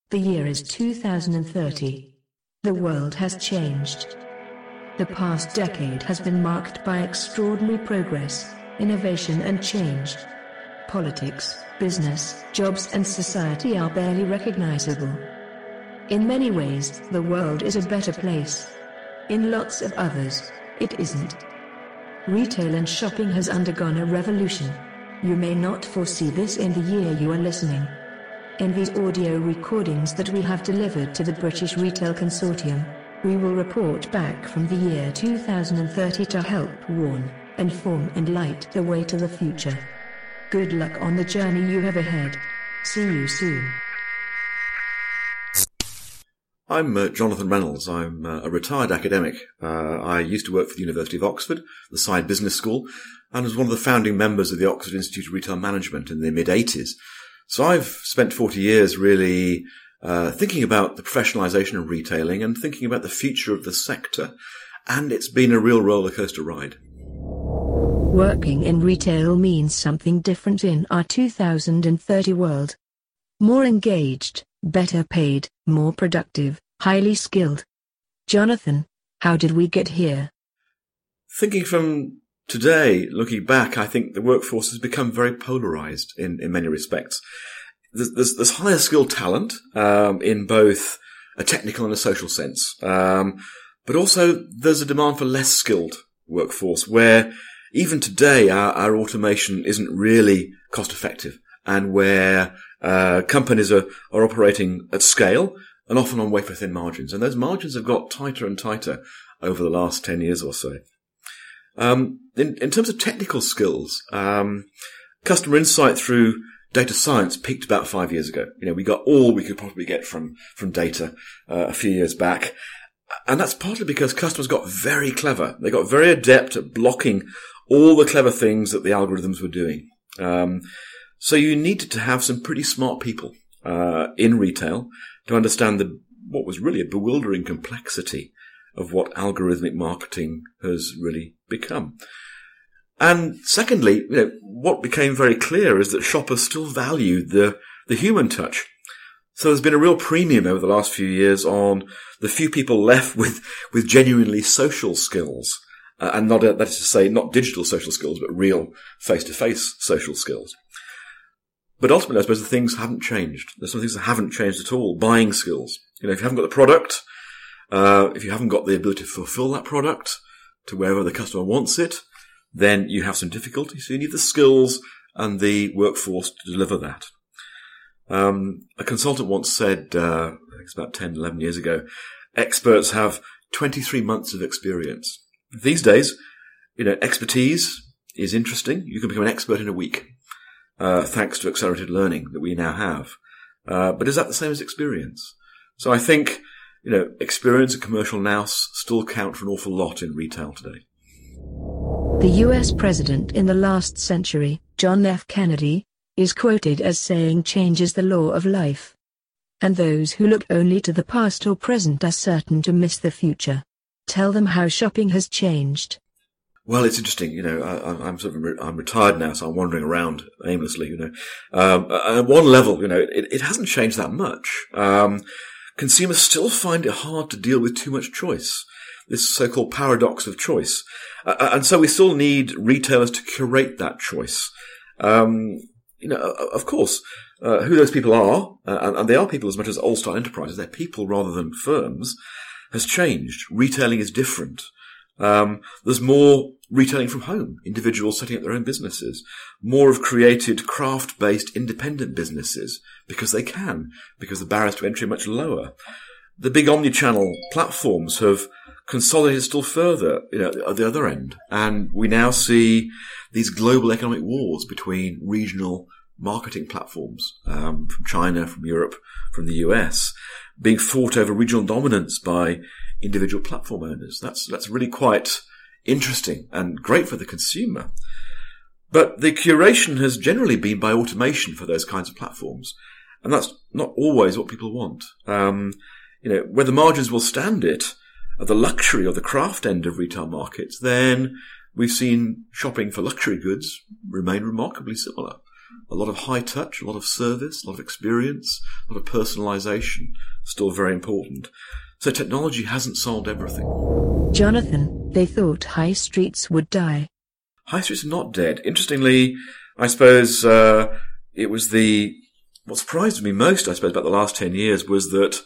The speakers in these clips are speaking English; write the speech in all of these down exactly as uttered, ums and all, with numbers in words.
The year is two thousand thirty. The world has changed. The past decade has been marked by extraordinary progress, innovation and change. Politics, business, jobs and society are barely recognizable. In many ways, the world is a better place. In lots of others, it isn't. Retail and shopping has undergone a revolution. You may not foresee this in the year you are listening. In these audio recordings that we have delivered to the British Retail Consortium, we will report back from the year two thousand thirty to help warn, inform and light the way to the future. Good luck on the journey you have ahead. See you soon. I'm uh, Jonathan Reynolds. I'm uh, a retired academic. Uh, I used to work for the University of Oxford, the Side Business School, and was one of the founding members of the Oxford Institute of Retail Management in the mid-eighties. So I've spent forty years really uh, thinking about the professionalisation of retailing and thinking about the future of the sector, and it's been a real roller coaster ride. Working in retail means something different in our two thousand thirty world. More engaged, better paid, more productive, highly skilled. Jonathan, how did we get here? Thinking from today, looking back, I think the workforce has become very polarised in, in many respects. There's, there's, there's higher skilled talent um, in both a technical and a social sense, um, but also there's a demand for less skilled workforce where even today our, our automation isn't really cost effective and where uh, companies are, are operating at scale and often on wafer thin margins. And those margins have got tighter and tighter over the last ten years or so. Um, in, in terms of technical skills, um, customer insight through data science peaked about five years ago. You know, we got all we could probably get from, from data, uh, a few years back. And that's partly because customers got very clever. They got very adept at blocking all the clever things that the algorithms were doing. Um, so you needed to have some pretty smart people, uh, in retail to understand the, what was really a bewildering complexity of what algorithmic marketing has really become. And secondly, you know, what became very clear is that shoppers still valued the, the human touch. So there's been a real premium over the last few years on the few people left with, with genuinely social skills. Uh, and not, uh, that is to say, not digital social skills, but real face-to-face social skills. But ultimately, I suppose the things haven't changed. There's some things that haven't changed at all. Buying skills. You know, if you haven't got the product, Uh, if you haven't got the ability to fulfill that product to wherever the customer wants it, then you have some difficulty. So you need the skills and the workforce to deliver that. Um, a consultant once said, uh, I think it's about ten, eleven years ago, experts have twenty-three months of experience. These days, you know, expertise is interesting. You can become an expert in a week, uh, thanks to accelerated learning that we now have. Uh, but is that the same as experience? So I think, you know, experience and commercial nous still count for an awful lot in retail today. The U S president in the last century, John F. Kennedy, is quoted as saying change is the law of life. And those who look only to the past or present are certain to miss the future. Tell them how shopping has changed. Well, it's interesting, you know, I, I'm sort of, I'm retired now, so I'm wandering around aimlessly, you know. Um, at one level, you know, it, it hasn't changed that much. Um, Consumers still find it hard to deal with too much choice, this so-called paradox of choice. Uh, and so we still need retailers to curate that choice. Um, you know, of course, uh, who those people are, uh, and they are people as much as old-style enterprises, they're people rather than firms, has changed. Retailing is different. Um, there's more retailing from home, individuals setting up their own businesses. More have created craft-based independent businesses because they can, because the barriers to entry are much lower. The big omni-channel platforms have consolidated still further, you know, at the other end. And we now see these global economic wars between regional marketing platforms, um, from China, from Europe, from the U S, being fought over regional dominance by individual platform owners. That's, that's really quite interesting and great for the consumer. But the curation has generally been by automation for those kinds of platforms. And that's not always what people want. Um, you know, where the margins will stand it at the luxury or the craft end of retail markets, then we've seen shopping for luxury goods remain remarkably similar. a lot of high touch, a lot of service, a lot of experience, a lot of personalisation, still very important. So technology hasn't solved everything. Jonathan, they thought high streets would die. High streets are not dead. Interestingly, I suppose uh, it was the... What surprised me most, I suppose, about the last ten years was that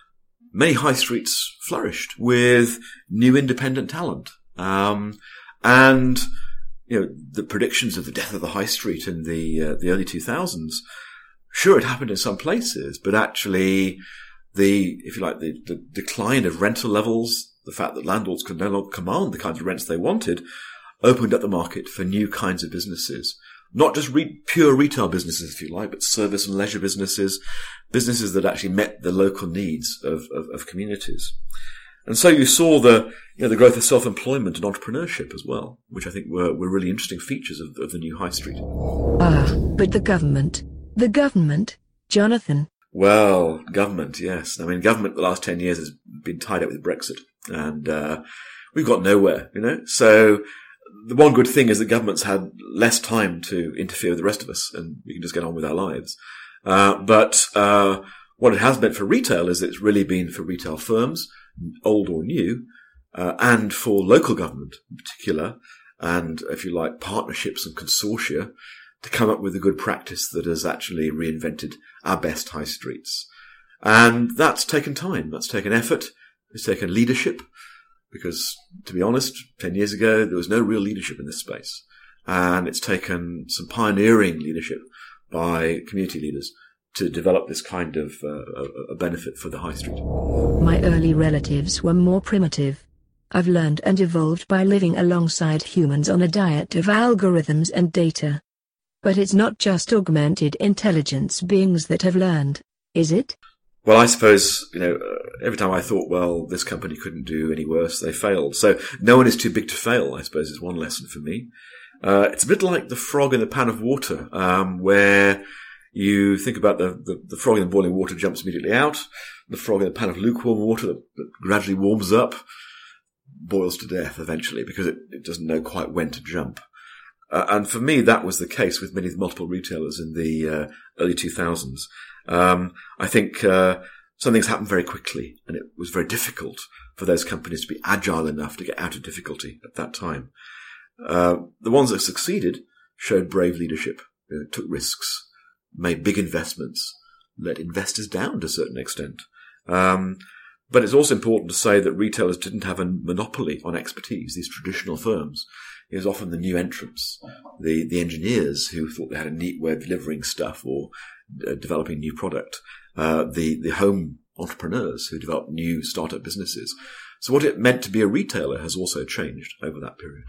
many high streets flourished with new independent talent. Um, and, you know, the predictions of the death of the high street in the uh, the early two thousands, sure, it happened in some places, but actually the, if you like, the, the decline of rental levels, the fact that landlords could no longer command the kinds of rents they wanted, opened up the market for new kinds of businesses. Not just re- pure retail businesses, if you like, but service and leisure businesses, businesses that actually met the local needs of, of, of communities. And so you saw the, you know, the growth of self-employment and entrepreneurship as well, which I think were, were really interesting features of, of the new high street. Ah, but the government, the government, Jonathan. Well, government, yes. I mean, government the last ten years has been tied up with Brexit, and uh, we've got nowhere, you know. So the one good thing is that government's had less time to interfere with the rest of us, and we can just get on with our lives. Uh, but uh, what it has meant for retail is it's really been for retail firms, old or new, uh, and for local government in particular, and, if you like, partnerships and consortia to come up with a good practice that has actually reinvented our best high streets. And that's taken time. That's taken effort. It's taken leadership. Because, to be honest, ten years ago, there was no real leadership in this space. And it's taken some pioneering leadership by community leaders to develop this kind of uh, a benefit for the high street. My early relatives were more primitive. I've learned and evolved by living alongside humans on a diet of algorithms and data. But it's not just augmented intelligence beings that have learned, is it? Well, I suppose, you know, uh, every time I thought, well, this company couldn't do any worse, they failed. So no one is too big to fail, I suppose, is one lesson for me. Uh, it's a bit like the frog in the pan of water, um, where you think about the, the, the frog in the boiling water jumps immediately out. The frog in the pan of lukewarm water that, that gradually warms up boils to death eventually because it, it doesn't know quite when to jump. Uh, and for me, that was the case with many of the multiple retailers in the uh, early two thousands. Um, I think uh, some things happened very quickly, and it was very difficult for those companies to be agile enough to get out of difficulty at that time. Uh, the ones that succeeded showed brave leadership, you know, took risks, made big investments, let investors down to a certain extent. Um, but it's also important to say that retailers didn't have a monopoly on expertise, these traditional firms. It was often the new entrants, the, the engineers who thought they had a neat way of delivering stuff or uh, developing new product, uh, the, the home entrepreneurs who developed new startup businesses. So what it meant to be a retailer has also changed over that period.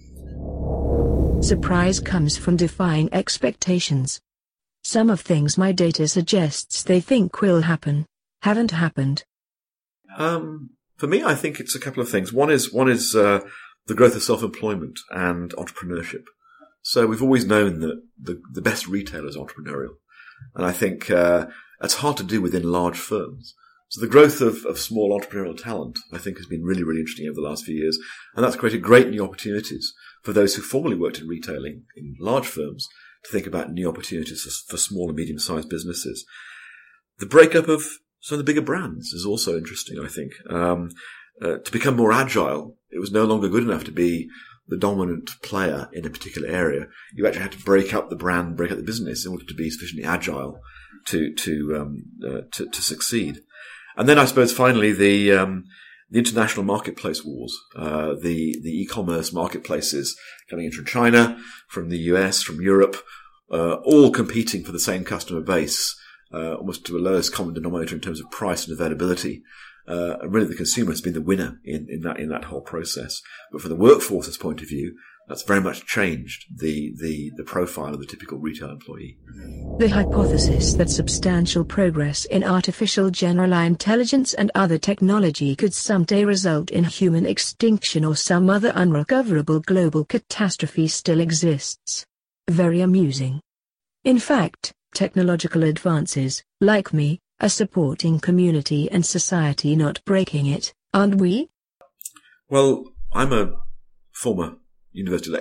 Surprise comes from defying expectations. Some of things my data suggests they think will happen, haven't happened. Um, for me, I think it's a couple of things. One is, one is, uh, the growth of self-employment and entrepreneurship. So we've always known that the, the best retailer is entrepreneurial. And I think uh, that's hard to do within large firms. So the growth of, of small entrepreneurial talent, I think, has been really, really interesting over the last few years. And that's created great new opportunities for those who formerly worked in retailing in large firms to think about new opportunities for, for small and medium-sized businesses. The breakup of some of the bigger brands is also interesting, I think. Um, uh, to become more agile, it was no longer good enough to be the dominant player in a particular area. You actually had to break up the brand, break up the business in order to be sufficiently agile to to um, uh, to, to succeed. And then I suppose finally the um, the international marketplace wars, uh, the the e-commerce marketplaces coming in from China, from the U S, from Europe, uh, all competing for the same customer base, uh, almost to a lowest common denominator in terms of price and availability. Uh, and really the consumer has been the winner in, in that, in that whole process. But from the workforce's point of view, that's very much changed the, the, the profile of the typical retail employee. The hypothesis that substantial progress in artificial general intelligence and other technology could someday result in human extinction or some other unrecoverable global catastrophe still exists. Very amusing. In fact, technological advances, like me, are supporting community and society, not breaking it, aren't we? Well, I'm a former university lecturer,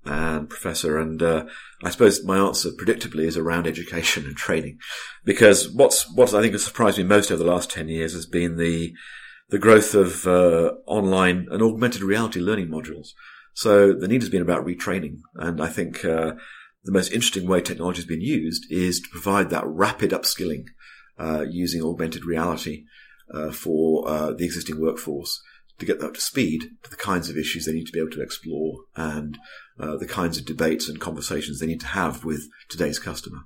and professor, and uh, I suppose my answer, predictably, is around education and training, because what's what I think has surprised me most over the last ten years has been the the growth of uh, online and augmented reality learning modules. So the need has been about retraining, and I think uh, the most interesting way technology has been used is to provide that rapid upskilling uh, using augmented reality uh, for uh, the existing workforce, to get them up to speed to the kinds of issues they need to be able to explore and uh, the kinds of debates and conversations they need to have with today's customer.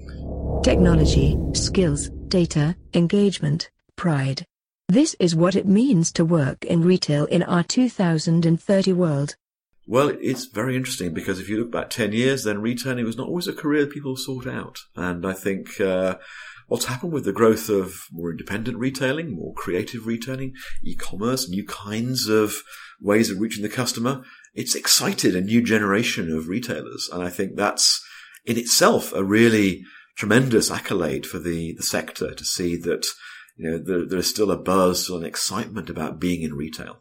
Technology, skills, data, engagement, pride. This is what it means to work in retail in our two thousand thirty world. Well, it's very interesting, because if you look back ten years, then retailing was not always a career people sought out. And I think uh, what's happened with the growth of more independent retailing, more creative retailing, e-commerce, new kinds of ways of reaching the customer, it's excited a new generation of retailers. And I think that's in itself a really tremendous accolade for the, the sector, to see that, you know, there, there's still a buzz and excitement about being in retail.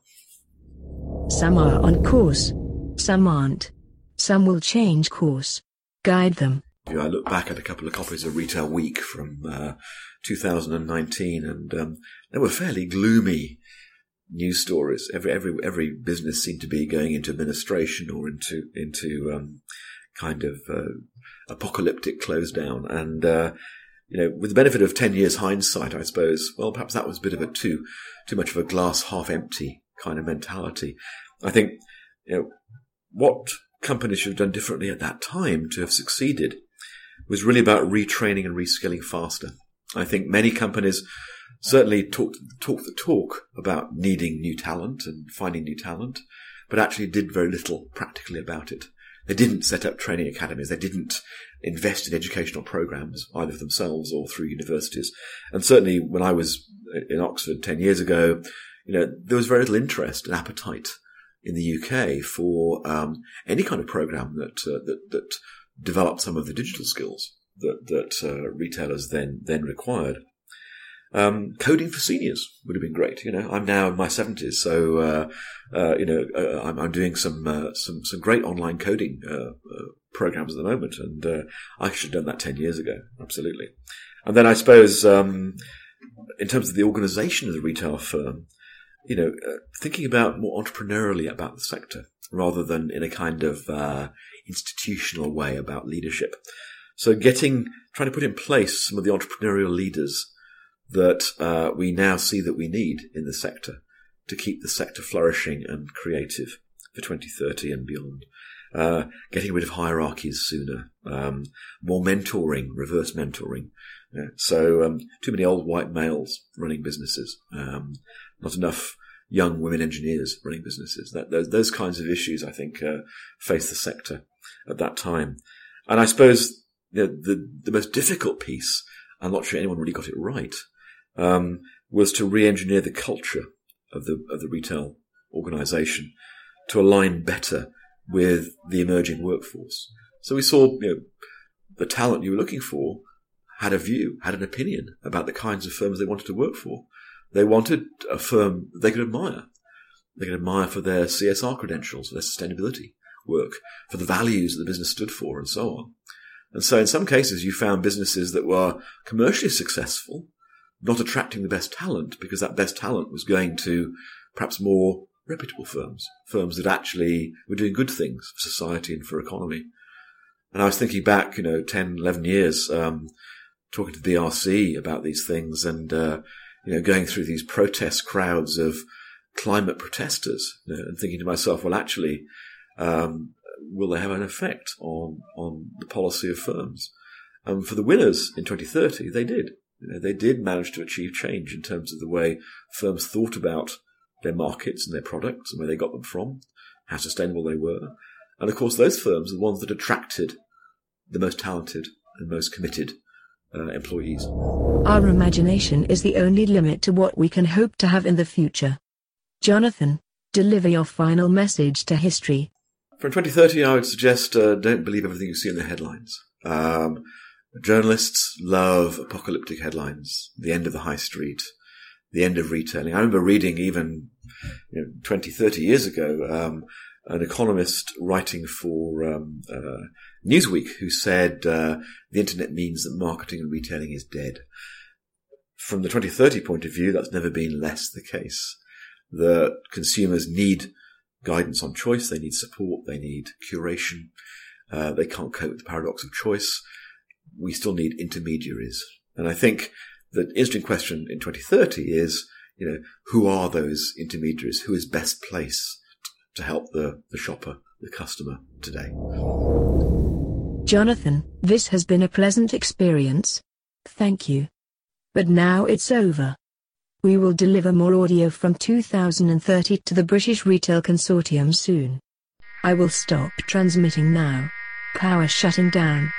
Some are on course. Some aren't. Some will change course. Guide them. I look back at a couple of copies of Retail Week from uh, two thousand nineteen, and um, they were fairly gloomy news stories. Every every every business seemed to be going into administration or into into um, kind of uh, apocalyptic close down. And uh, you know, with the benefit of ten years hindsight, I suppose, well, perhaps that was a bit of a too too much of a glass half empty kind of mentality. I think, you know, what companies should have done differently at that time to have succeeded was really about retraining and reskilling faster. I think many companies certainly talk, talk the talk about needing new talent and finding new talent, but actually did very little practically about it. They didn't set up training academies. They didn't invest in educational programs, either themselves or through universities. And certainly when I was in Oxford ten years ago, you know, there was very little interest and appetite in the U K for um, any kind of program that uh, that that developed some of the digital skills that that uh, retailers then then required. Um, coding for seniors would have been great. You know, I'm now in my seventies, so uh, uh, you know uh, I'm, I'm doing some uh, some some great online coding uh, uh, programs at the moment, and uh, I should have done that ten years ago, absolutely. And then I suppose um, in terms of the organisation of the retail firm, you know, uh, thinking about more entrepreneurially about the sector rather than in a kind of uh, institutional way about leadership. So getting, trying to put in place some of the entrepreneurial leaders that uh, we now see that we need in the sector to keep the sector flourishing and creative for twenty thirty and beyond. Uh, getting rid of hierarchies sooner, um, more mentoring, reverse mentoring. Yeah. So um, too many old white males running businesses. Um, Not enough young women engineers running businesses. That, those, those kinds of issues, I think, uh, face the sector at that time. And I suppose you know, the the most difficult piece, I'm not sure anyone really got it right, um, was to re-engineer the culture of the of the retail organisation to align better with the emerging workforce. So we saw you know, the talent you were looking for had a view, had an opinion about the kinds of firms they wanted to work for. They wanted a firm they could admire. They could admire for their C S R credentials, for their sustainability work, for the values that the business stood for, and so on. And so in some cases, you found businesses that were commercially successful, not attracting the best talent, because that best talent was going to perhaps more reputable firms, firms that actually were doing good things for society and for economy. And I was thinking back, you know, ten, eleven years, um, talking to the B R C about these things and, uh, you know, going through these protest crowds of climate protesters, you know, and thinking to myself, well, actually, um, will they have an effect on, on the policy of firms? Um, for the winners in twenty thirty, they did. You know, they did manage to achieve change in terms of the way firms thought about their markets and their products and where they got them from, how sustainable they were. And of course, those firms are the ones that attracted the most talented and most committed uh, employees. Our imagination is the only limit to what we can hope to have in the future. Jonathan, deliver your final message to history. For twenty thirty, I would suggest uh, don't believe everything you see in the headlines. Um, journalists love apocalyptic headlines, the end of the high street, the end of retailing. I remember reading even you know, twenty, thirty years ago um, an economist writing for um, uh, Newsweek who said uh, the internet means that marketing and retailing is dead. From the twenty thirty point of view, that's never been less the case. The consumers need guidance on choice, they need support, they need curation, uh, they can't cope with the paradox of choice. We still need intermediaries. And I think the interesting question in twenty thirty is, you know, who are those intermediaries? Who is best placed to help the, the shopper, the customer today? Jonathan, this has been a pleasant experience. Thank you. But now it's over. We will deliver more audio from two thousand thirty to the British Retail Consortium soon. I will stop transmitting now. Power shutting down.